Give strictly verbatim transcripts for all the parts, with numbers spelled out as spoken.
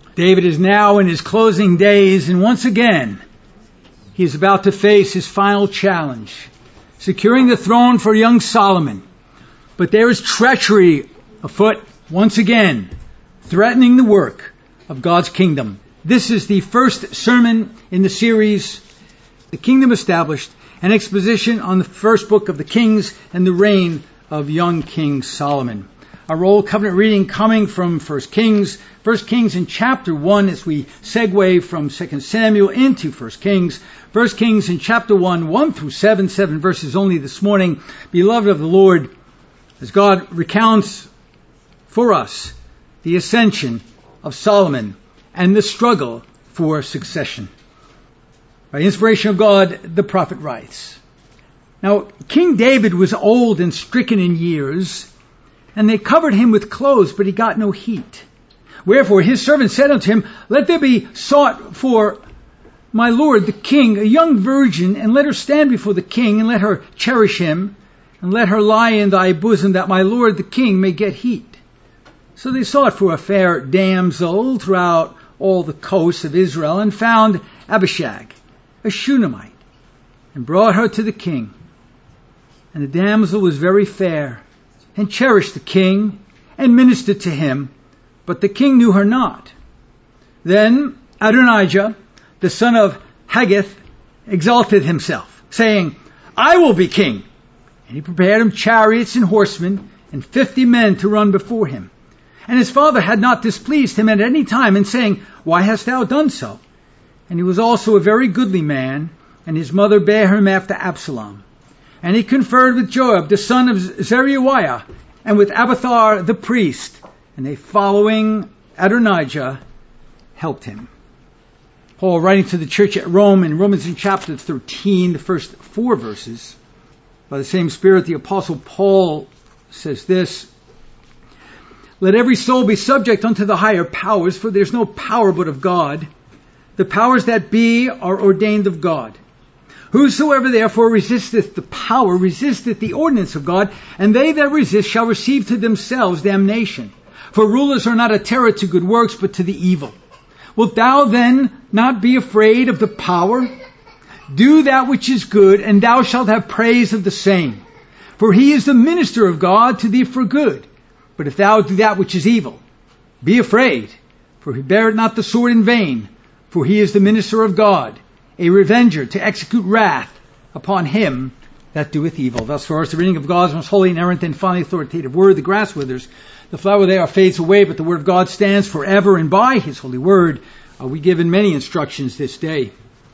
David is now in his closing days, and once again, he is about to face his final challenge, securing the throne for young Solomon. But there is treachery afoot once again, threatening the work of God's kingdom. This is the first sermon in the series, The Kingdom Established, an exposition on the first book of the Kings and the reign of young King Solomon. Our Old Covenant reading coming from First Kings, First Kings in chapter one as we segue from Second Samuel into First Kings. First Kings in chapter one, one through seven, seven verses only this morning. Beloved of the Lord, as God recounts for us the ascension of Solomon and the struggle for succession. By inspiration of God, the prophet writes, Now King David was old and stricken in years, and they covered him with clothes, but he got no heat. Wherefore his servant said unto him, Let there be sought for my lord the king a young virgin, and let her stand before the king, and let her cherish him, and let her lie in thy bosom, that my lord the king may get heat. So they sought for a fair damsel throughout all the coasts of Israel, and found Abishag, a Shunammite, and brought her to the king. And the damsel was very fair, and cherished the king, and ministered to him, but the king knew her not. Then Adonijah, the son of Haggith, exalted himself, saying, I will be king. And he prepared him chariots and horsemen, and fifty men to run before him. And his father had not displeased him at any time in saying, Why hast thou done so? And he was also a very goodly man, and his mother bare him after Absalom. And he conferred with Joab, the son of Zeruiah, and with Abiathar the priest, and they, following Adonijah, helped him. Paul, writing to the church at Rome in Romans in chapter thirteen, the first four verses, by the same Spirit, the Apostle Paul says this, Let every soul be subject unto the higher powers, for there is no power but of God. The powers that be are ordained of God. Whosoever therefore resisteth the power, resisteth the ordinance of God, and they that resist shall receive to themselves damnation. For rulers are not a terror to good works, but to the evil. Wilt thou then not be afraid of the power? Do that which is good, and thou shalt have praise of the same. For he is the minister of God to thee for good. But if thou do that which is evil, be afraid, for he beareth not the sword in vain, for he is the minister of God, a revenger to execute wrath upon him that doeth evil. Thus far as the reading of God's most holy, inerrant, and finally authoritative word. The grass withers, the flower thereof fades away, but the word of God stands forever, and by his holy word are we given many instructions this day.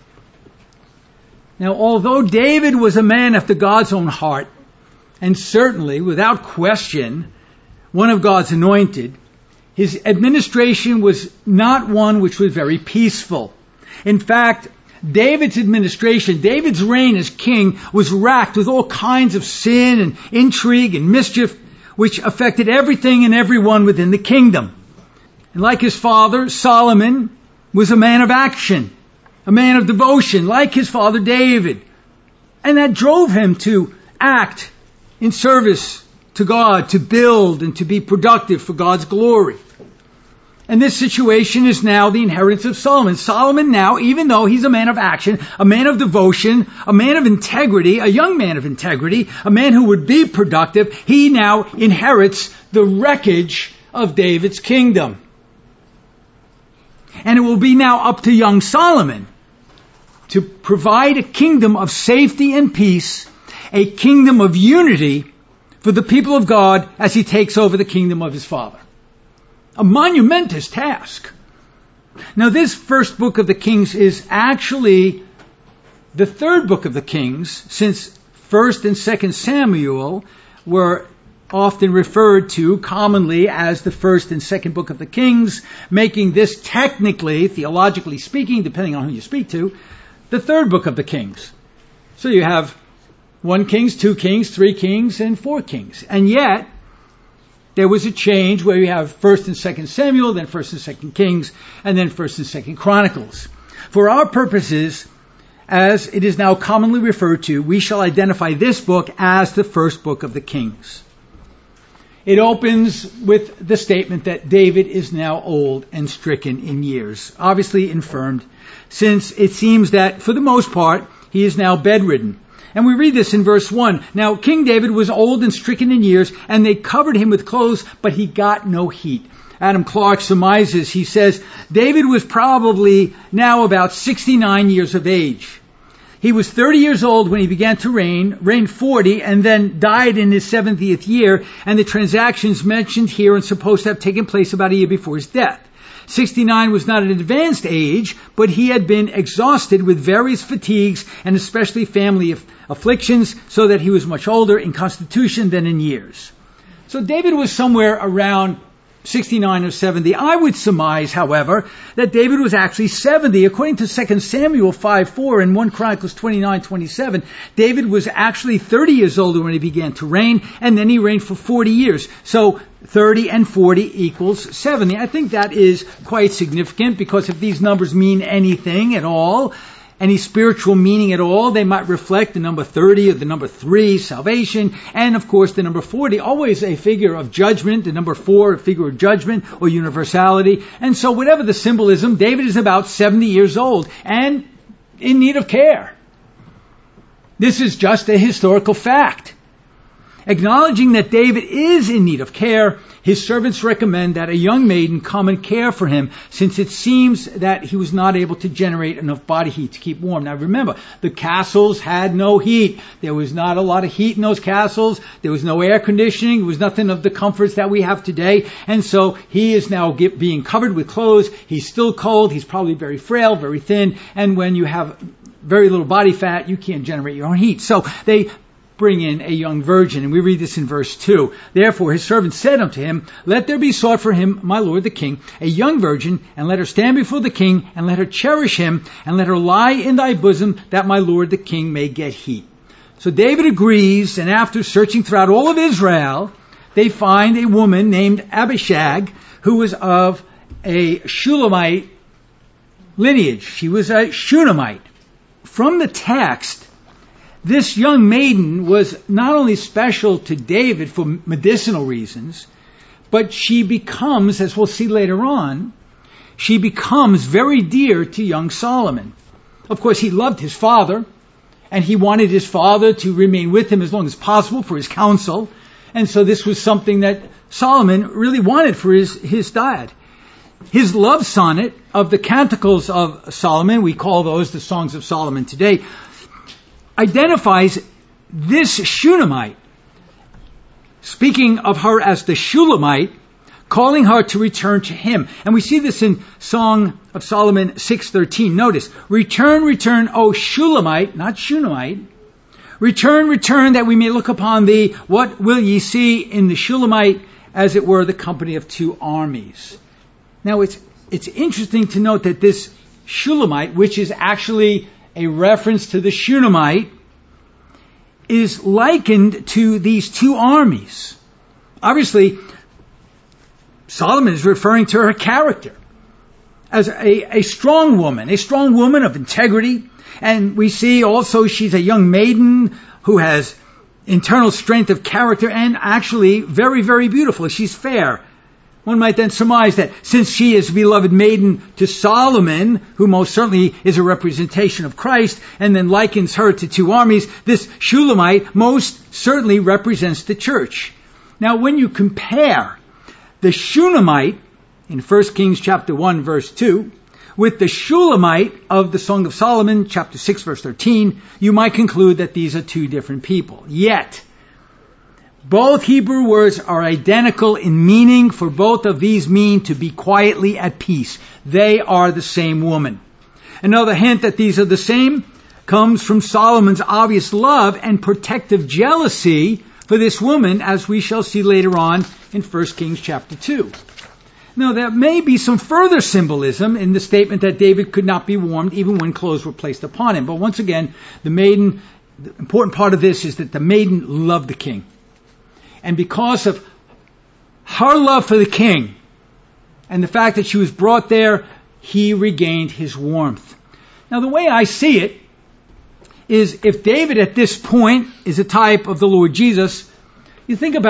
Now, although David was a man after God's own heart, and certainly, without question, one of God's anointed, his administration was not one which was very peaceful. In fact, David's administration, David's reign as king, was racked with all kinds of sin and intrigue and mischief, which affected everything and everyone within the kingdom. And like his father, Solomon was a man of action, a man of devotion, like his father David. And that drove him to act in service to God, to build and to be productive for God's glory. And this situation is now the inheritance of Solomon. Solomon now, even though he's a man of action, a man of devotion, a man of integrity, a young man of integrity, a man who would be productive, he now inherits the wreckage of David's kingdom. And it will be now up to young Solomon to provide a kingdom of safety and peace, a kingdom of unity for the people of God as he takes over the kingdom of his father. A monumentous task. Now, this first book of the Kings is actually the third book of the Kings, since First and Second Samuel were often referred to commonly as the first and second book of the Kings, making this technically, theologically speaking, depending on who you speak to, the third book of the Kings. So you have one Kings, two Kings, three Kings, and four Kings. And yet, there was a change where you have First and Second Samuel, then First and Second Kings, and then First and Second Chronicles. For our purposes, as it is now commonly referred to, we shall identify this book as the first book of the Kings. It opens with the statement that David is now old and stricken in years, obviously infirmed, since it seems that, for the most part, he is now bedridden. And we read this in verse one. Now, King David was old and stricken in years, and they covered him with clothes, but he got no heat. Adam Clarke surmises, he says, David was probably now about sixty-nine years of age. He was thirty years old when he began to reign, reigned forty, and then died in his seventieth year, and the transactions mentioned here are supposed to have taken place about a year before his death. sixty-nine was not an advanced age, but he had been exhausted with various fatigues and especially family aff- afflictions, so that he was much older in constitution than in years. So David was somewhere around sixty-nine or seventy. I would surmise, however, that David was actually seventy. According to Second Samuel five four and First Chronicles twenty-nine twenty-seven, David was actually thirty years older when he began to reign, and then he reigned for forty years. So thirty and forty equals seventy. I think that is quite significant, because if these numbers mean anything at all, any spiritual meaning at all, they might reflect the number thirty or the number three, salvation, and of course the number forty, always a figure of judgment, the number four, a figure of judgment or universality. And so whatever the symbolism, David is about seventy years old and in need of care. This is just a historical fact. Acknowledging that David is in need of care, his servants recommend that a young maiden come and care for him, since it seems that he was not able to generate enough body heat to keep warm. Now remember, the castles had no heat. There was not a lot of heat in those castles. There was no air conditioning. There was nothing of the comforts that we have today. And so he is now get, being covered with clothes. He's still cold. He's probably very frail, very thin. And when you have very little body fat, you can't generate your own heat. So they bring in a young virgin, and we read this in verse two. Therefore his servant said unto him, Let there be sought for him, my lord the king, a young virgin, and let her stand before the king, and let her cherish him, and let her lie in thy bosom, that my lord the king may get heat. So David agrees, and after searching throughout all of Israel, they find a woman named Abishag, who was of a Shulamite lineage. She was a Shunammite. From the text, this young maiden was not only special to David for medicinal reasons, but she becomes, as we'll see later on, she becomes very dear to young Solomon. Of course, he loved his father, and he wanted his father to remain with him as long as possible for his counsel. And so this was something that Solomon really wanted for his, his dad. His love sonnet of the Canticles of Solomon, we call those the Songs of Solomon today, identifies this Shunammite, speaking of her as the Shulamite, calling her to return to him. And we see this in Song of Solomon six thirteen. Notice, return, return, O Shulamite, not Shunammite. Return, return, that we may look upon thee. What will ye see in the Shulamite? As it were, the company of two armies. Now, it's it's interesting to note that this Shulamite, which is actually a reference to the Shunammite, is likened to these two armies. Obviously, Solomon is referring to her character as a, a strong woman, a strong woman of integrity. And we see also she's a young maiden who has internal strength of character and actually very, very beautiful. She's fair. One might then surmise that since she is a beloved maiden to Solomon, who most certainly is a representation of Christ, and then likens her to two armies, this Shulamite most certainly represents the church. Now, when you compare the Shunammite in First Kings chapter one, verse two, with the Shulamite of the Song of Solomon, chapter six, verse thirteen, you might conclude that these are two different people. Yet, both Hebrew words are identical in meaning, for both of these mean to be quietly at peace. They are the same woman. Another hint that these are the same comes from Solomon's obvious love and protective jealousy for this woman, as we shall see later on in First Kings chapter two. Now, there may be some further symbolism in the statement that David could not be warmed even when clothes were placed upon him. But once again, the maiden, the important part of this is that the maiden loved the king. And because of her love for the king and the fact that she was brought there, he regained his warmth. Now, the way I see it is, if David at this point is a type of the Lord Jesus, you think about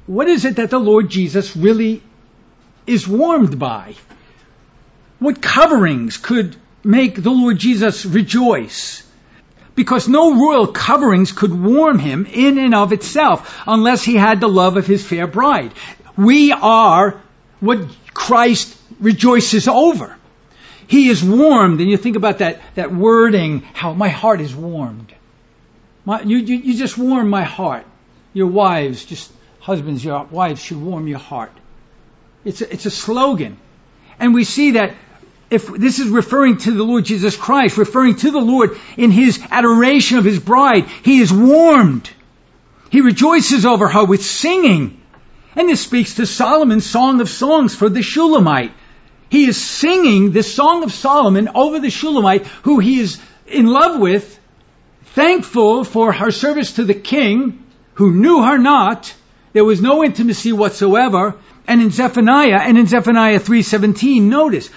what is it that the Lord Jesus really is warmed by? What coverings could make the Lord Jesus rejoice? Because no royal coverings could warm him in and of itself unless he had the love of his fair bride. We are what Christ rejoices over. He is warmed, and you think about that, that wording, how my heart is warmed. My, you, you, you just warm my heart. Your wives, just husbands, your wives should warm your heart. It's a, it's a slogan. And we see that if this is referring to the Lord Jesus Christ, referring to the Lord in his adoration of his bride, he is warmed. He rejoices over her with singing. And this speaks to Solomon's Song of Songs for the Shulamite. He is singing the Song of Solomon over the Shulamite, who he is in love with, thankful for her service to the king, who knew her not. There was no intimacy whatsoever. And in Zephaniah, and in Zephaniah three seventeen, notice,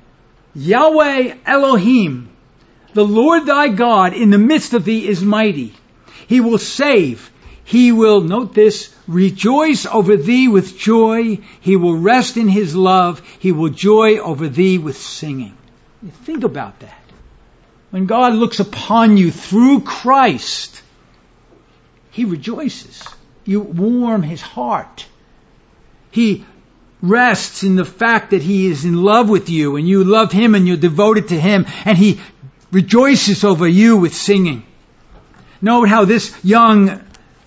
Yahweh Elohim, the Lord thy God in the midst of thee is mighty. He will save. He will, note this, rejoice over thee with joy. He will rest in his love. He will joy over thee with singing. Think about that. When God looks upon you through Christ, he rejoices. You warm his heart. He rests in the fact that he is in love with you and you love him and you're devoted to him, and he rejoices over you with singing. Note how this young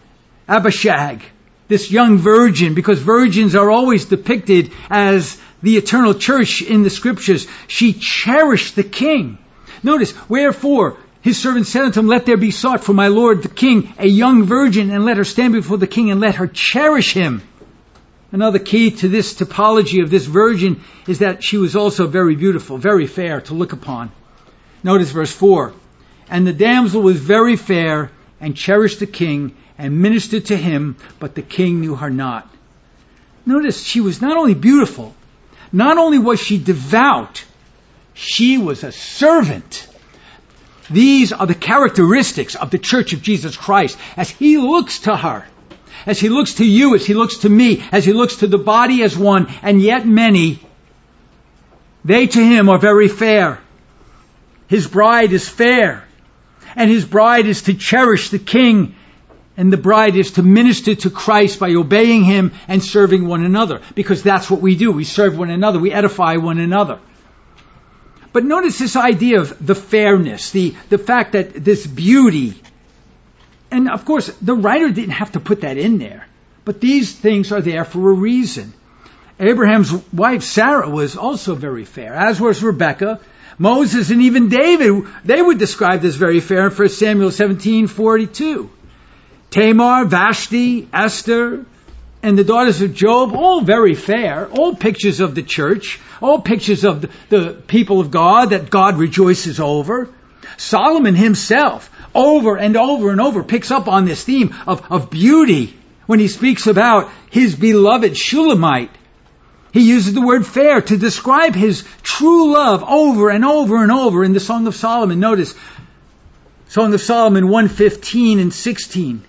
Abishag, this young virgin, because virgins are always depicted as the eternal church in the scriptures, she cherished the king. Notice, wherefore his servant said unto him, let there be sought for my lord the king a young virgin, and let her stand before the king, and let her cherish him. Another key to this typology of this virgin is that she was also very beautiful, very fair to look upon. Notice verse four. And the damsel was very fair, and cherished the king, and ministered to him, but the king knew her not. Notice she was not only beautiful, not only was she devout, she was a servant. These are the characteristics of the Church of Jesus Christ as he looks to her, as he looks to you, as he looks to me, as he looks to the body as one, and yet many. They to him are very fair. His bride is fair, and his bride is to cherish the king, and the bride is to minister to Christ by obeying him and serving one another, because that's what we do. We serve one another. We edify one another. But notice this idea of the fairness, the, the fact that this beauty, and of course the writer didn't have to put that in there, but these things are there for a reason. Abraham's wife Sarah was also very fair, as was Rebekah. Moses and even David, they were described as very fair in First Samuel seventeen forty-two. Tamar, Vashti, Esther, and the daughters of Job, all very fair, all pictures of the church, all pictures of the, the people of God that God rejoices over. Solomon himself, over and over and over, picks up on this theme of, of beauty when he speaks about his beloved Shulamite. He uses the word fair to describe his true love over and over and over in the Song of Solomon. Notice, Song of Solomon one fifteen and sixteen.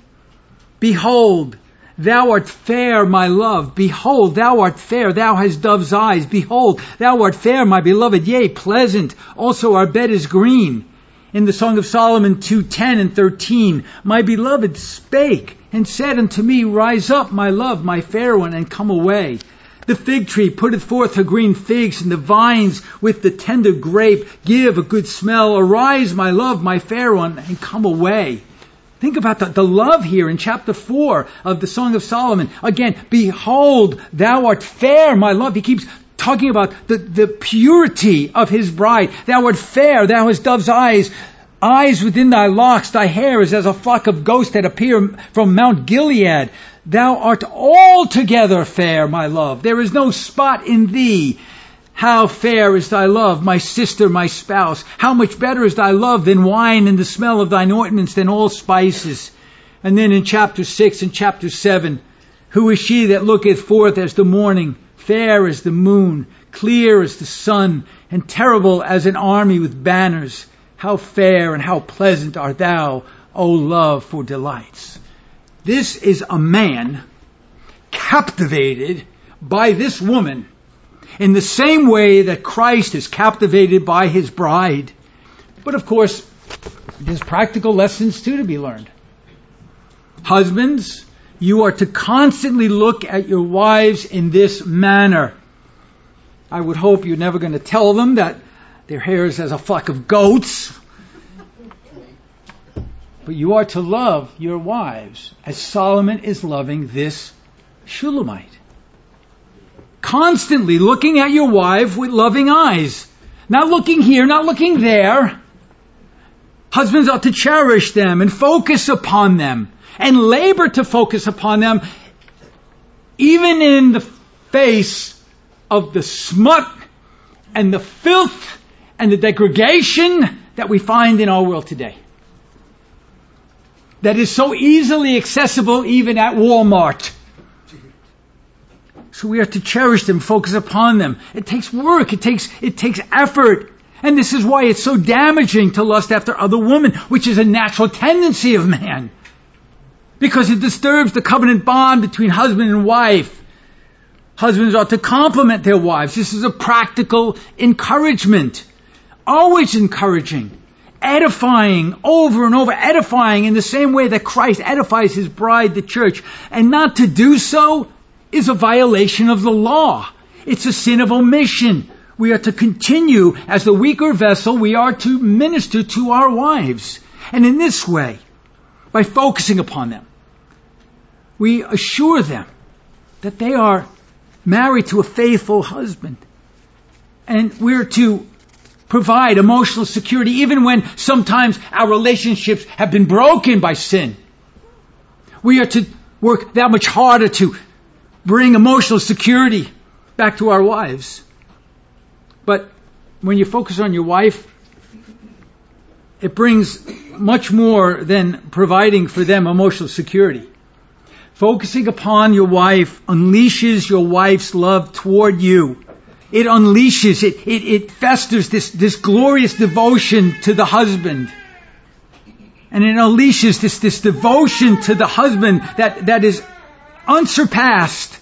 Behold, thou art fair, my love. Behold, thou art fair. Thou hast dove's eyes. Behold, thou art fair, my beloved. Yea, pleasant. Also our bed is green. In the Song of Solomon two ten and thirteen, my beloved spake and said unto me, rise up, my love, my fair one, and come away. The fig tree putteth forth her green figs, and the vines with the tender grape give a good smell. Arise, my love, my fair one, and come away. Think about the, the love here in chapter four of the Song of Solomon. Again, behold, thou art fair, my love. He keeps talking about the, the purity of his bride. Thou art fair, thou hast dove's eyes. Eyes within thy locks, thy hair is as a flock of goats that appear from Mount Gilead. Thou art altogether fair, my love. There is no spot in thee. How fair is thy love, my sister, my spouse. How much better is thy love than wine, and the smell of thine ointments than all spices. And then in chapter six and chapter seven, who is she that looketh forth as the morning, fair as the moon, clear as the sun, and terrible as an army with banners? How fair and how pleasant art thou, O love, for delights. This is a man captivated by this woman in the same way that Christ is captivated by his bride. But of course, there's practical lessons too to be learned. Husbands, you are to constantly look at your wives in this manner. I would hope you're never going to tell them that their hair is as a flock of goats. But you are to love your wives as Solomon is loving this Shulamite. Constantly looking at your wife with loving eyes. Not looking here, not looking there. Husbands ought to cherish them and focus upon them and labor to focus upon them, even in the face of the smut and the filth and the degradation that we find in our world today. That is so easily accessible even at Walmart. So we are to cherish them, focus upon them. It takes work, it takes, it takes effort. And this is why it's so damaging to lust after other women, which is a natural tendency of man. Because it disturbs the covenant bond between husband and wife. Husbands ought to compliment their wives. This is a practical encouragement. Always encouraging. Edifying over and over, edifying in the same way that Christ edifies his bride, the church. And not to do so is a violation of the law. It's a sin of omission. We are to continue as the weaker vessel. We are to minister to our wives. And in this way, by focusing upon them, we assure them that they are married to a faithful husband. And we're to provide emotional security even when sometimes our relationships have been broken by sin. We are to work that much harder to bring emotional security back to our wives. But when you focus on your wife, it brings much more than providing for them emotional security. Focusing upon your wife unleashes your wife's love toward you. It unleashes, it, it, it festers this, this glorious devotion to the husband. And it unleashes this, this devotion to the husband that, that is unsurpassed.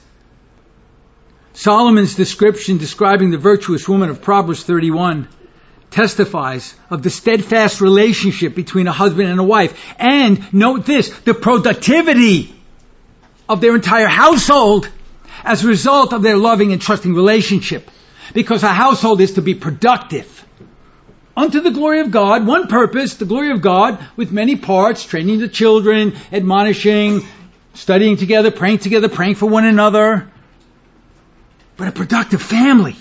Solomon's description describing the virtuous woman of Proverbs thirty-one testifies of the steadfast relationship between a husband and a wife. And note this, the productivity of their entire household as a result of their loving and trusting relationship. Because a household is to be productive. Unto the glory of God, one purpose, the glory of God, with many parts, training the children, admonishing, studying together, praying together, praying for one another. But a productive family.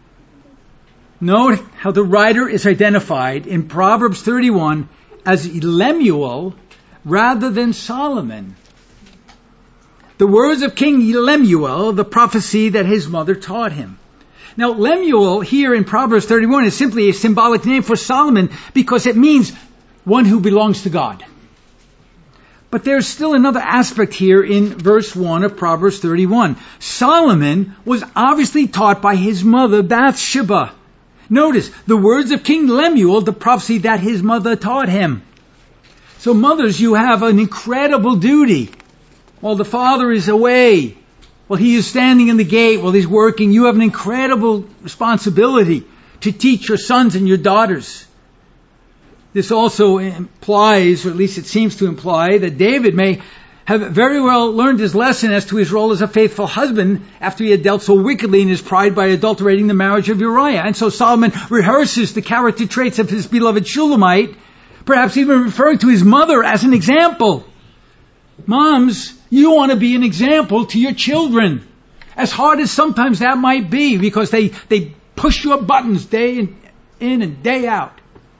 Note how the writer is identified in Proverbs thirty-one as Lemuel rather than Solomon. The words of King Lemuel, the prophecy that his mother taught him. Now, Lemuel here in Proverbs thirty-one is simply a symbolic name for Solomon because it means one who belongs to God. But there's still another aspect here in verse one of Proverbs thirty-one. Solomon was obviously taught by his mother Bathsheba. Notice the words of King Lemuel, the prophecy that his mother taught him. So mothers, you have an incredible duty. While the father is away, while he is standing in the gate, while he's working, you have an incredible responsibility to teach your sons and your daughters. This also implies, or at least it seems to imply, that David may have very well learned his lesson as to his role as a faithful husband after he had dealt so wickedly in his pride by adulterating the marriage of Uriah. And so Solomon rehearses the character traits of his beloved Shulamite, perhaps even referring to his mother as an example. Moms, you want to be an example to your children. As hard as sometimes that might be, because they, they push your buttons day in, in and day out.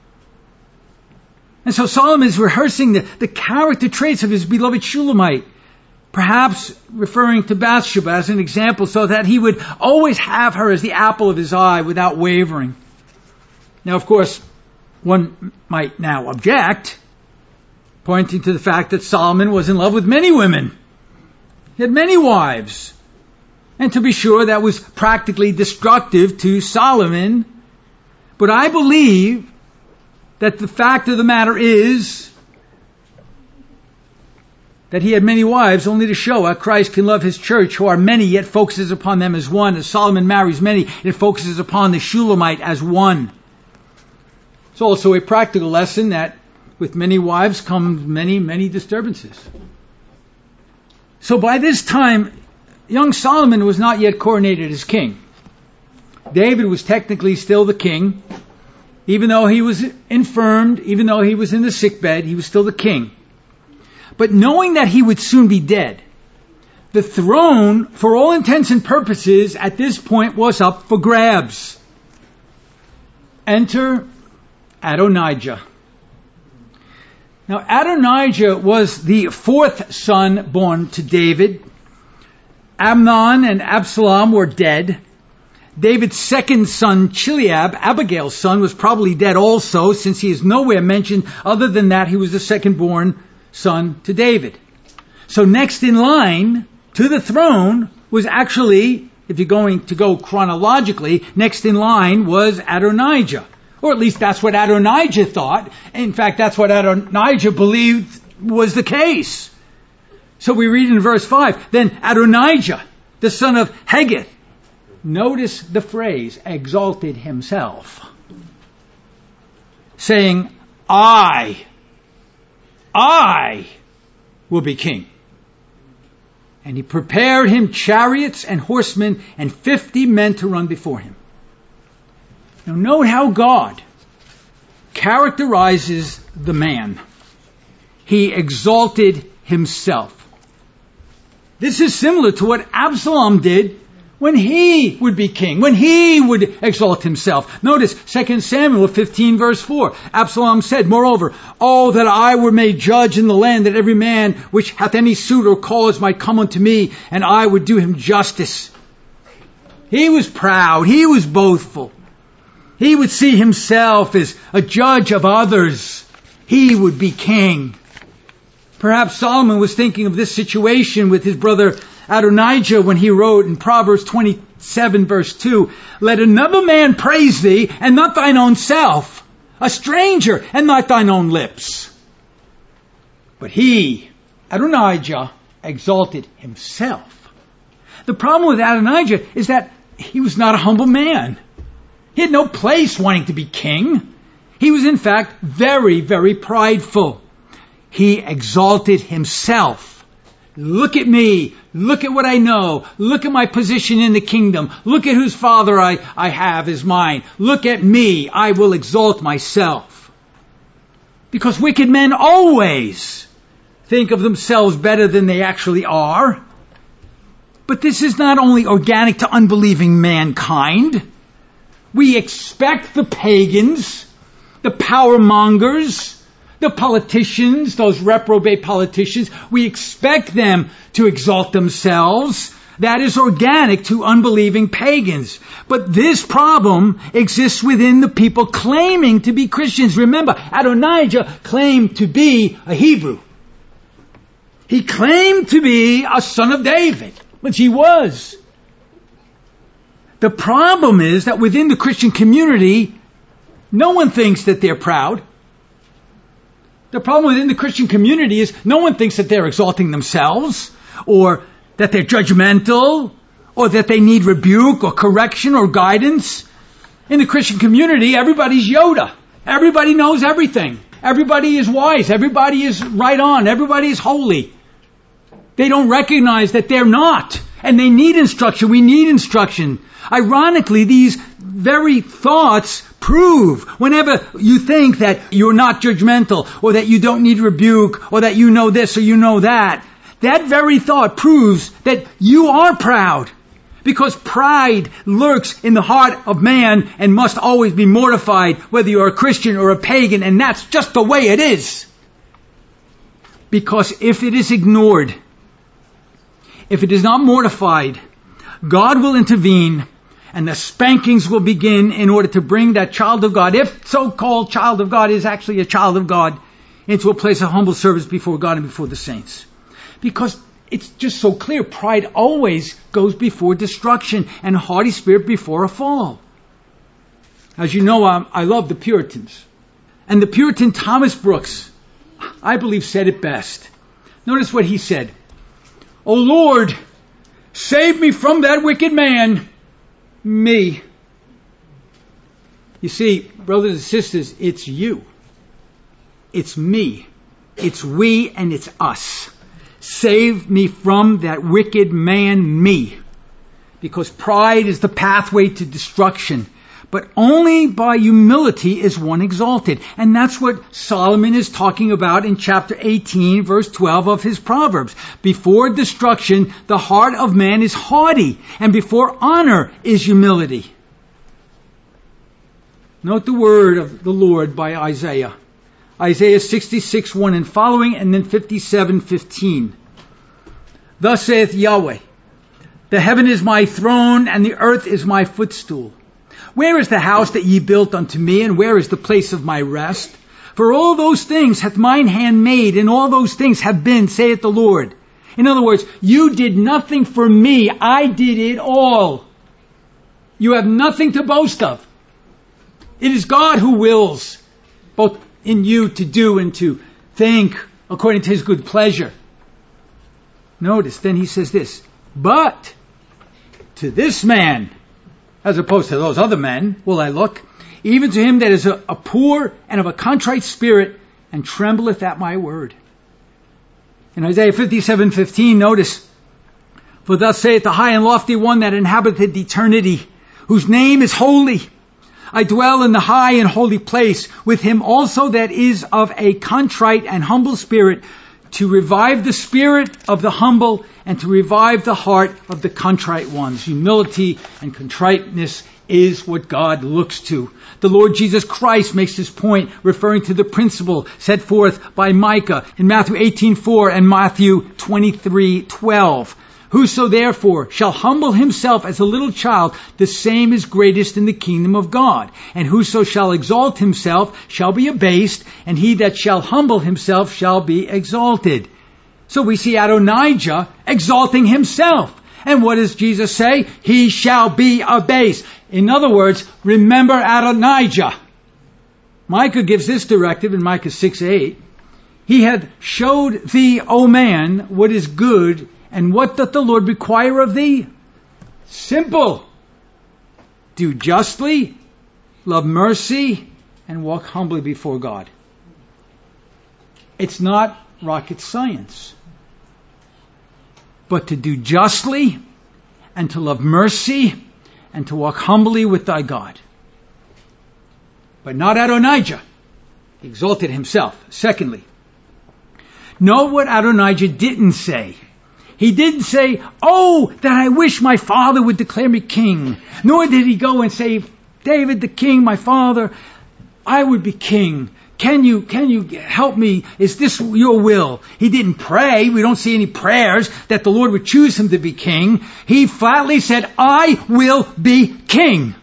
And so Solomon is rehearsing the, the character traits of his beloved Shulamite, perhaps referring to Bathsheba as an example so that he would always have her as the apple of his eye without wavering. Now, of course, one might now object, pointing to the fact that Solomon was in love with many women. He had many wives. And to be sure, that was practically destructive to Solomon. But I believe that the fact of the matter is that he had many wives only to show how Christ can love his church, who are many, yet focuses upon them as one. As Solomon marries many, it focuses upon the Shulamite as one. It's also a practical lesson that with many wives come many, many disturbances. So by this time, young Solomon was not yet coronated as king. David was technically still the king. Even though he was infirmed, even though he was in the sickbed, he was still the king. But knowing that he would soon be dead, the throne, for all intents and purposes, at this point was up for grabs. Enter Adonijah. Now, Adonijah was the fourth son born to David. Amnon and Absalom were dead. David's second son, Chileab, Abigail's son, was probably dead also, since he is nowhere mentioned other than that he was the second born son to David. So next in line to the throne was actually, if you're going to go chronologically, next in line was Adonijah. Or at least that's what Adonijah thought. In fact, that's what Adonijah believed was the case. So we read in verse five, then Adonijah, the son of Haggith, notice the phrase, exalted himself, saying, I, I will be king. And he prepared him chariots and horsemen and fifty men to run before him. Now note how God characterizes the man. He exalted himself. This is similar to what Absalom did when he would be king, when he would exalt himself. Notice Second Samuel fifteen verse four. Absalom said, moreover, oh, that I were made judge in the land, that every man which hath any suit or cause might come unto me, and I would do him justice. He was proud. He was boastful. He would see himself as a judge of others. He would be king. Perhaps Solomon was thinking of this situation with his brother Adonijah when he wrote in Proverbs twenty-seven verse two, let another man praise thee, and not thine own self, a stranger, and not thine own lips. But he, Adonijah, exalted himself. The problem with Adonijah is that he was not a humble man. He had no place wanting to be king. He was in fact very, very prideful. He exalted himself. Look at me. Look at what I know. Look at my position in the kingdom. Look at whose father I, I have as mine. Look at me. I will exalt myself. Because wicked men always think of themselves better than they actually are. But this is not only organic to unbelieving mankind. We expect the pagans, the power mongers, the politicians, those reprobate politicians, we expect them to exalt themselves. That is organic to unbelieving pagans. But this problem exists within the people claiming to be Christians. Remember, Adonijah claimed to be a Hebrew. He claimed to be a son of David, which he was. The problem is that within the Christian community, no one thinks that they're proud. The problem within the Christian community is no one thinks that they're exalting themselves, or that they're judgmental, or that they need rebuke or correction or guidance. In the Christian community, everybody's Yoda. Everybody knows everything. Everybody is wise. Everybody is right on. Everybody is holy. They don't recognize that they're not. And they need instruction. We need instruction. Ironically, these very thoughts prove whenever you think that you're not judgmental, or that you don't need rebuke, or that you know this or you know that, that very thought proves that you are proud. Because pride lurks in the heart of man and must always be mortified, whether you're a Christian or a pagan, and that's just the way it is. Because if it is ignored, if it is not mortified, God will intervene and the spankings will begin in order to bring that child of God, if so-called child of God is actually a child of God, into a place of humble service before God and before the saints. Because it's just so clear, pride always goes before destruction and a haughty spirit before a fall. As you know, I, I love the Puritans. And the Puritan Thomas Brooks, I believe, said it best. Notice what he said. O Lord, save me from that wicked man, me. You see, brothers and sisters, it's you. It's me. It's we and it's us. Save me from that wicked man, me. Because pride is the pathway to destruction. But only by humility is one exalted. And that's what Solomon is talking about in chapter eighteen, verse twelve of his Proverbs. Before destruction, the heart of man is haughty, and before honor is humility. Note the word of the Lord by Isaiah. Isaiah sixty-six, one and following, and then fifty-seven, fifteen. Thus saith Yahweh, the heaven is my throne, and the earth is my footstool. Where is the house that ye built unto me, and where is the place of my rest? For all those things hath mine hand made, and all those things have been, saith the Lord. In other words, you did nothing for me, I did it all. You have nothing to boast of. It is God who wills, both in you to do and to think according to his good pleasure. Notice, then he says this, but to this man, as opposed to those other men, will I look, even to him that is a, a poor and of a contrite spirit, and trembleth at my word. In Isaiah fifty-seven, fifteen, notice, for thus saith the high and lofty one that inhabiteth eternity, whose name is holy. I dwell in the high and holy place, with him also that is of a contrite and humble spirit, to revive the spirit of the humble, and to revive the heart of the contrite ones. Humility and contriteness is what God looks to. The Lord Jesus Christ makes this point, referring to the principle set forth by Micah in Matthew eighteen, four and Matthew twenty-three, twelve. Whoso therefore shall humble himself as a little child, the same is greatest in the kingdom of God. And whoso shall exalt himself shall be abased, and he that shall humble himself shall be exalted. So we see Adonijah exalting himself. And what does Jesus say? He shall be abased. In other words, remember Adonijah. Micah gives this directive in Micah six, eight. He hath showed thee, O man, what is good, and what doth the Lord require of thee? Simple. Do justly, love mercy, and walk humbly before God. It's not rocket science. But to do justly, and to love mercy, and to walk humbly with thy God. But not Adonijah. He exalted himself. Secondly, note what Adonijah didn't say. He didn't say, oh, that I wish my father would declare me king. Nor did he go and say, David the king, my father, I would be king. Can you, can you help me? Is this your will? He didn't pray. We don't see any prayers that the Lord would choose him to be king. He flatly said, I will be king.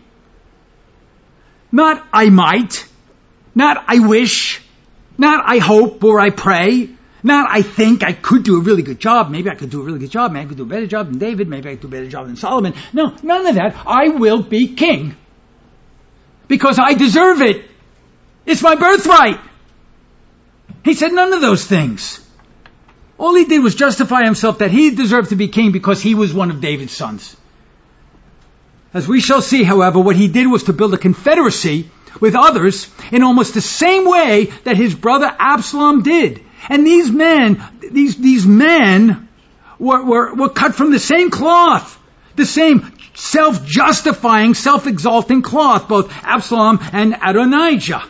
Not I might. Not I wish. Not I hope or I pray. Not I think I could do a really good job. Maybe I could do a really good job. Maybe I could do a better job than David. Maybe I could do a better job than Solomon. No, none of that. I will be king. Because I deserve it. It's my birthright. He said none of those things. All he did was justify himself that he deserved to be king because he was one of David's sons. As we shall see, however, what he did was to build a confederacy with others in almost the same way that his brother Absalom did. And these men, these, these men were, were, were cut from the same cloth, the same self-justifying, self-exalting cloth, both Absalom and Adonijah.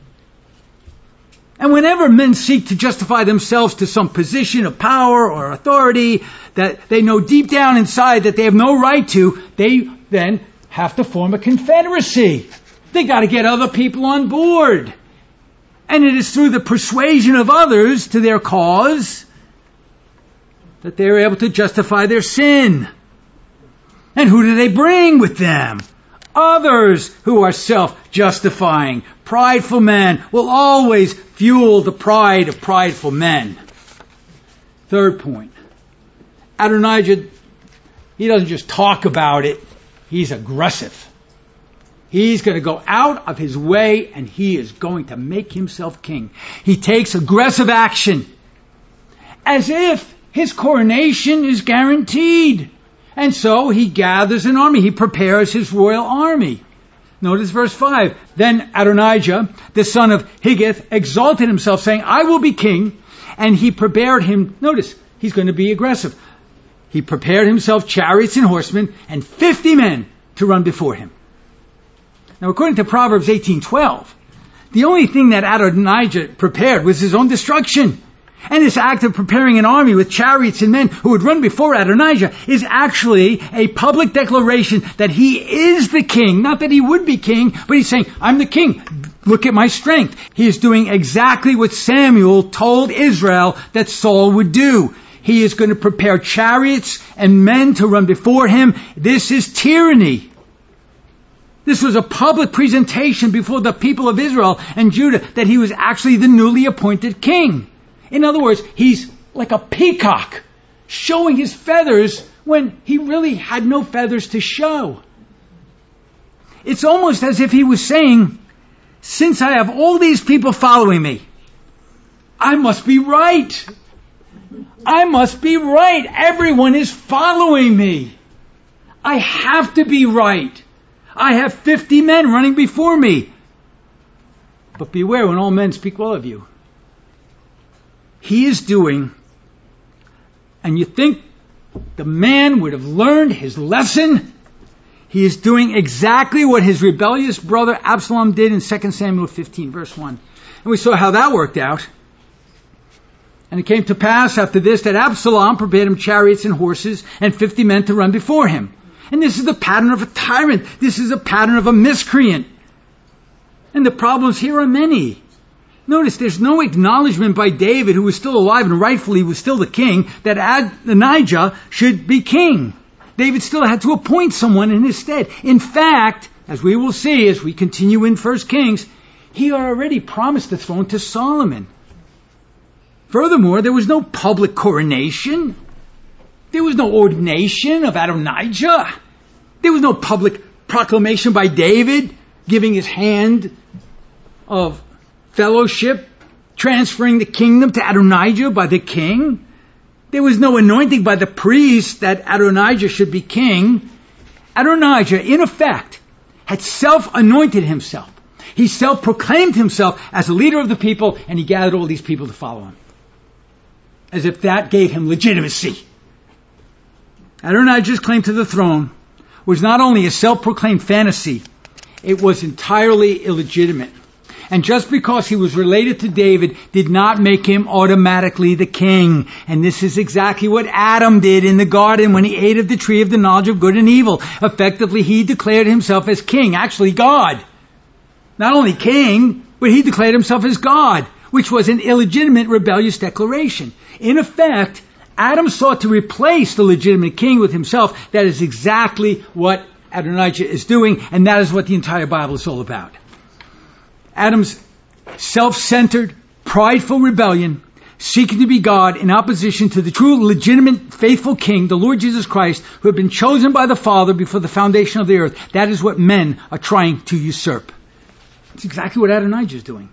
And whenever men seek to justify themselves to some position of power or authority that they know deep down inside that they have no right to, they then have to form a confederacy. They got to get other people on board. And it is through the persuasion of others to their cause that they are able to justify their sin. And who do they bring with them? Others who are self-justifying. Prideful men will always fuel the pride of prideful men. Third point. Adonijah, he doesn't just talk about it. He's aggressive. He's going to go out of his way and he is going to make himself king. He takes aggressive action. as if his coronation is guaranteed. And so he gathers an army. He prepares his royal army. Notice verse five. Then Adonijah, the son of Higgith, exalted himself, saying, I will be king. And he prepared him. Notice, he's going to be aggressive. He prepared himself chariots and horsemen and fifty men to run before him. Now, according to Proverbs eighteen twelve, the only thing that Adonijah prepared was his own destruction. And this act of preparing an army with chariots and men who would run before Adonijah is actually a public declaration that he is the king. Not that he would be king, but he's saying, I'm the king. Look at my strength. He is doing exactly what Samuel told Israel that Saul would do. He is going to prepare chariots and men to run before him. This is tyranny. This was a public presentation before the people of Israel and Judah that he was actually the newly appointed king. In other words, he's like a peacock showing his feathers when he really had no feathers to show. It's almost as if he was saying, since I have all these people following me, I must be right. I must be right. Everyone is following me. I have to be right. I have fifty men running before me. But beware when all men speak well of you. He is doing, and you think the man would have learned his lesson. He is doing exactly what his rebellious brother Absalom did in Second Samuel fifteen, verse one. And we saw how that worked out. And it came to pass after this that Absalom prepared him chariots and horses and fifty men to run before him. And this is the pattern of a tyrant. This is a pattern of a miscreant. And the problems here are many. Notice there's no acknowledgement by David, who was still alive and rightfully was still the king, that Adonijah should be king. David still had to appoint someone in his stead. In fact, as we will see as we continue in First Kings, he already promised the throne to Solomon. Furthermore, there was no public coronation. There was no ordination of Adonijah. There was no public proclamation by David giving his hand of fellowship, transferring the kingdom to Adonijah by the king. There was no anointing by the priest that Adonijah should be king. Adonijah, in effect, had self-anointed himself. He self-proclaimed himself as the leader of the people, and he gathered all these people to follow him. As if that gave him legitimacy. Adonijah's claim to the throne was not only a self-proclaimed fantasy, it was entirely illegitimate. And just because he was related to David did not make him automatically the king. And this is exactly what Adam did in the garden when he ate of the tree of the knowledge of good and evil. Effectively, he declared himself as king, actually God. Not only king, but he declared himself as God, which was an illegitimate rebellious declaration. In effect, Adam sought to replace the legitimate king with himself. That is exactly what Adonijah is doing, and that is what the entire Bible is all about. Adam's self-centered, prideful rebellion, seeking to be God in opposition to the true, legitimate, faithful King, the Lord Jesus Christ, who had been chosen by the Father before the foundation of the earth. That is what men are trying to usurp. It's exactly what Adonijah is doing.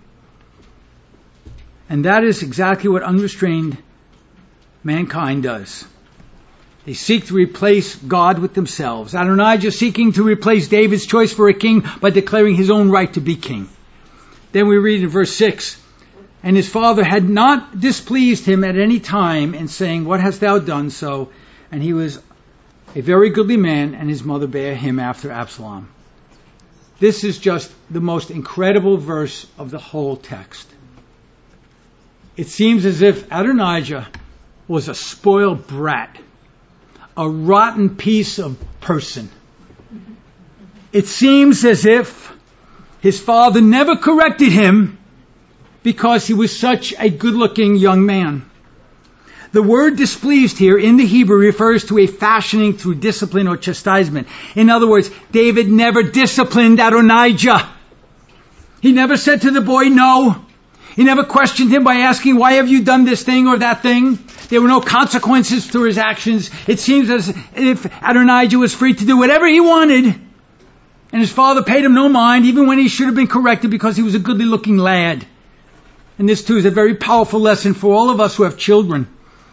And that is exactly what unrestrained mankind does. They seek to replace God with themselves. Adonijah seeking to replace David's choice for a king by declaring his own right to be king. Then we read in verse six, and his father had not displeased him at any time in saying, what hast thou done so? And he was a very goodly man, and his mother bare him after Absalom. This is just the most incredible verse of the whole text. It seems as if Adonijah was a spoiled brat, a rotten piece of person. It seems as if his father never corrected him because he was such a good-looking young man. The word displeased here in the Hebrew refers to a fashioning through discipline or chastisement. In other words, David never disciplined Adonijah. He never said to the boy, no. He never questioned him by asking, why have you done this thing or that thing? There were no consequences to his actions. It seems as if Adonijah was free to do whatever he wanted. And his father paid him no mind, even when he should have been corrected because he was a goodly looking lad. And this too is a very powerful lesson for all of us who have children.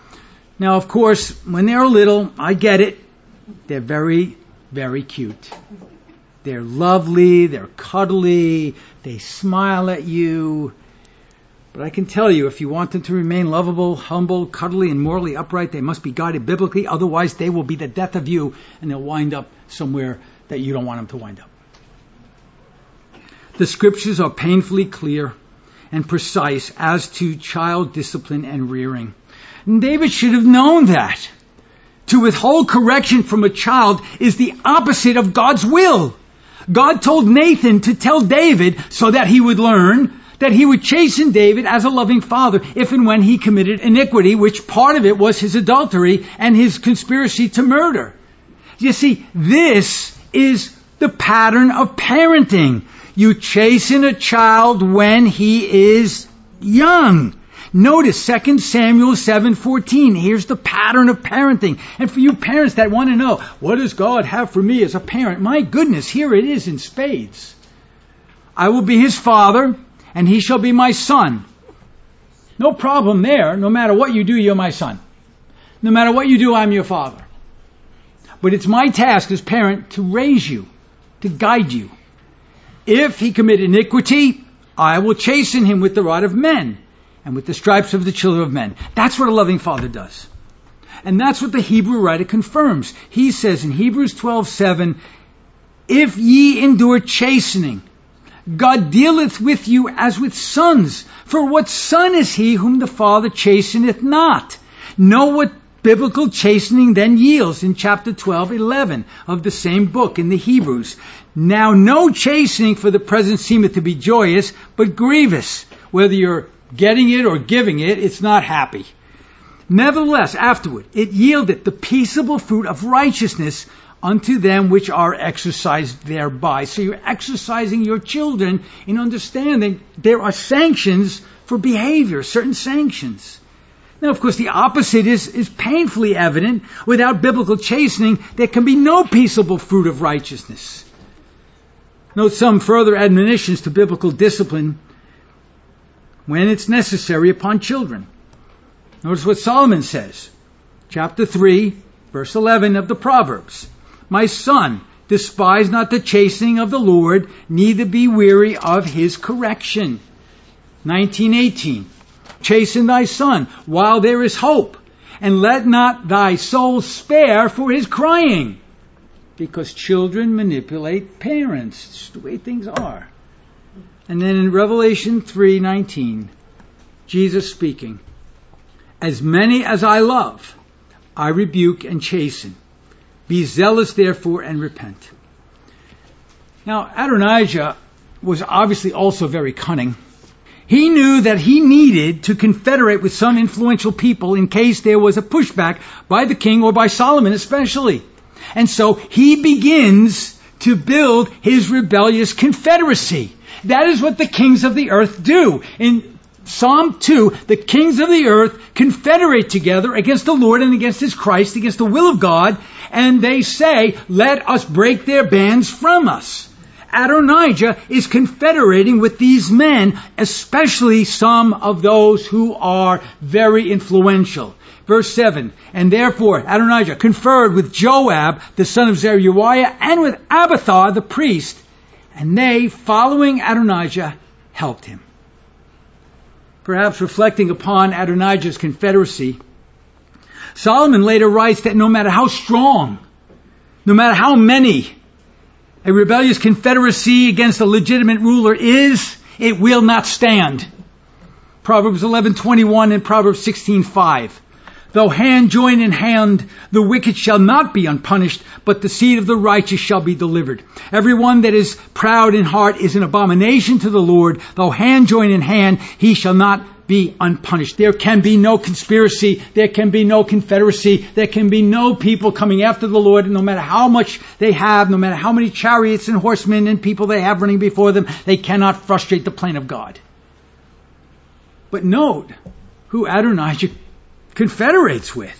Now, of course, when they're little, I get it. They're very, very cute. They're lovely, they're cuddly, they smile at you. But I can tell you, if you want them to remain lovable, humble, cuddly, and morally upright, they must be guided biblically. Otherwise, they will be the death of you, and they'll wind up somewhere that you don't want them to wind up. The scriptures are painfully clear and precise as to child discipline and rearing. And David should have known that. To withhold correction from a child is the opposite of God's will. God told Nathan to tell David so that he would learn that he would chasten David as a loving father if and when he committed iniquity, which part of it was his adultery and his conspiracy to murder. You see, this is the pattern of parenting. You chasten a child when he is young. Notice Second Samuel seven fourteen. Here's the pattern of parenting. And for you parents that want to know, what does God have for me as a parent? My goodness, here it is in spades. I will be his father, and he shall be my son. No problem there. No matter what you do, you're my son. No matter what you do, I'm your father. But it's my task as parent to raise you, to guide you. If he commit iniquity, I will chasten him with the rod of men and with the stripes of the children of men. That's what a loving father does. And that's what the Hebrew writer confirms. He says in Hebrews twelve seven, if ye endure chastening, God dealeth with you as with sons. For what son is he whom the Father chasteneth not? Know what biblical chastening then yields in chapter twelve eleven of the same book in the Hebrews. Now no chastening for the present seemeth to be joyous, but grievous. Whether you're getting it or giving it, it's not happy. Nevertheless, afterward, it yieldeth the peaceable fruit of righteousness unto them which are exercised thereby. So you're exercising your children in understanding there are sanctions for behavior, certain sanctions. Now, of course, the opposite is, is painfully evident. Without biblical chastening, there can be no peaceable fruit of righteousness. Note some further admonitions to biblical discipline when it's necessary upon children. Notice what Solomon says. Chapter three, verse eleven of the Proverbs. My son, despise not the chastening of the Lord, neither be weary of his correction. nineteen eighteen. Chasten thy son while there is hope, and let not thy soul spare for his crying. Because children manipulate parents. It's the way things are. And then in Revelation three nineteen, Jesus speaking, as many as I love, I rebuke and chasten. Be zealous therefore and repent. Now, Adonijah was obviously also very cunning. He knew that he needed to confederate with some influential people in case there was a pushback by the king or by Solomon especially. And so he begins to build his rebellious confederacy. That is what the kings of the earth do. In Psalm two, the kings of the earth confederate together against the Lord and against his Christ, against the will of God, and they say, let us break their bands from us. Adonijah is confederating with these men, especially some of those who are very influential. Verse seven, and therefore Adonijah conferred with Joab, the son of Zeruiah, and with Abiathar, the priest, and they, following Adonijah, helped him. Perhaps reflecting upon Adonijah's confederacy, Solomon later writes that no matter how strong, no matter how many a rebellious confederacy against a legitimate ruler is, it will not stand. Proverbs eleven twenty-one and Proverbs sixteen five. Though hand join in hand, the wicked shall not be unpunished, but the seed of the righteous shall be delivered. Everyone that is proud in heart is an abomination to the Lord. Though hand join in hand, he shall not be unpunished. There can be no conspiracy. There can be no confederacy. There can be no people coming after the Lord. No matter how much they have, no matter how many chariots and horsemen and people they have running before them, they cannot frustrate the plan of God. But note who Adonijah confederates with.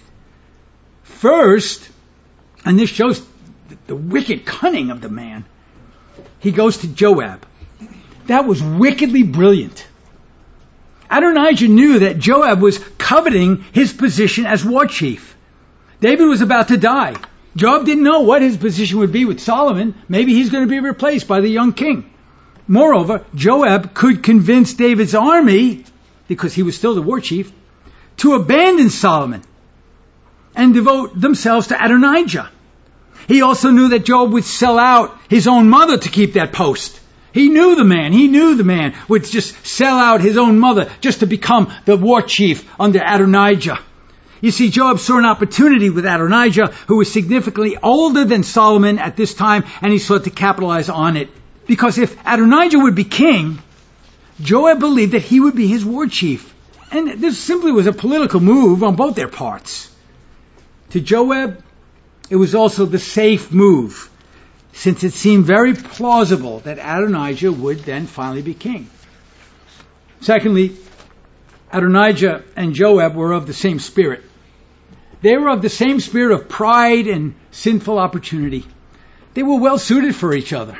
First, and this shows the wicked cunning of the man, he goes to Joab. That was wickedly brilliant. Adonijah knew that Joab was coveting his position as war chief. David was about to die. Joab didn't know what his position would be with Solomon. Maybe he's going to be replaced by the young king. Moreover, Joab could convince David's army, because he was still the war chief, to abandon Solomon and devote themselves to Adonijah. He also knew that Joab would sell out his own mother to keep that post. He knew the man. He knew the man would just sell out his own mother just to become the war chief under Adonijah. You see, Joab saw an opportunity with Adonijah, who was significantly older than Solomon at this time, and he sought to capitalize on it. Because if Adonijah would be king, Joab believed that he would be his war chief. And this simply was a political move on both their parts. To Joab, it was also the safe move, since it seemed very plausible that Adonijah would then finally be king. Secondly, Adonijah and Joab were of the same spirit. They were of the same spirit of pride and sinful opportunity. They were well suited for each other.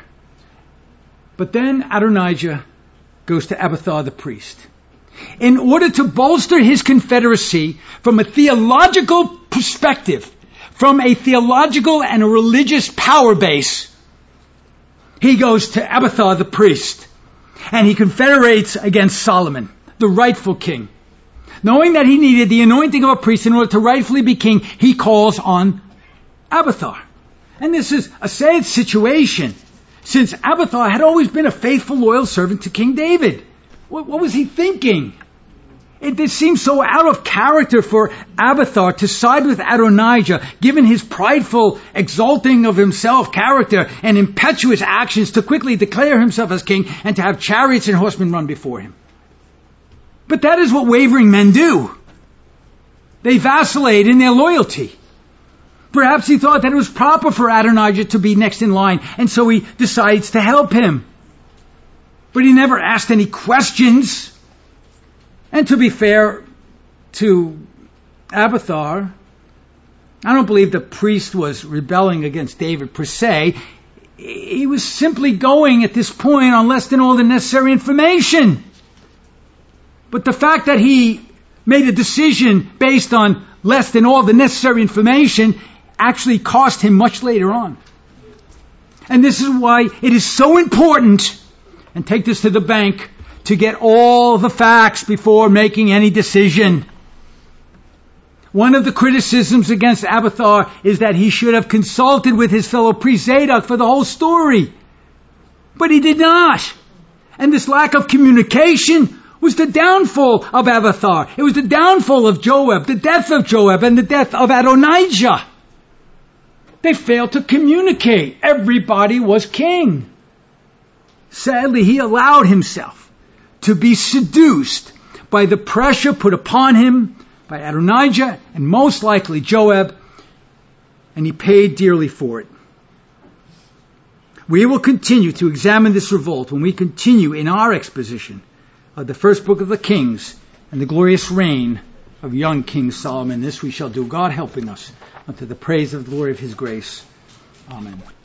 But then Adonijah goes to Abiathar the priest. In order to bolster his confederacy from a theological perspective, from a theological and a religious power base, he goes to Abiathar the priest, and he confederates against Solomon, the rightful king. Knowing that he needed the anointing of a priest in order to rightfully be king, he calls on Abiathar. And this is a sad situation, since Abiathar had always been a faithful, loyal servant to King David. What, what was he thinking? It, it seems so out of character for Abiathar to side with Adonijah, given his prideful, exalting of himself character and impetuous actions to quickly declare himself as king and to have chariots and horsemen run before him. But that is what wavering men do. They vacillate in their loyalty. Perhaps he thought that it was proper for Adonijah to be next in line, and so he decides to help him. But he never asked any questions. And to be fair to Abiathar, I don't believe the priest was rebelling against David per se. He was simply going at this point on less than all the necessary information. But the fact that he made a decision based on less than all the necessary information actually cost him much later on. And this is why it is so important, and take this to the bank, to get all the facts before making any decision. One of the criticisms against Abiathar is that he should have consulted with his fellow priest Zadok for the whole story. But he did not. And this lack of communication was the downfall of Abiathar. It was the downfall of Joab, the death of Joab, and the death of Adonijah. They failed to communicate. Everybody was king. Sadly, he allowed himself to be seduced by the pressure put upon him by Adonijah and most likely Joab, and he paid dearly for it. We will continue to examine this revolt when we continue in our exposition of the first book of the Kings and the glorious reign of young King Solomon. This we shall do, God helping us, unto the praise of the glory of his grace. Amen.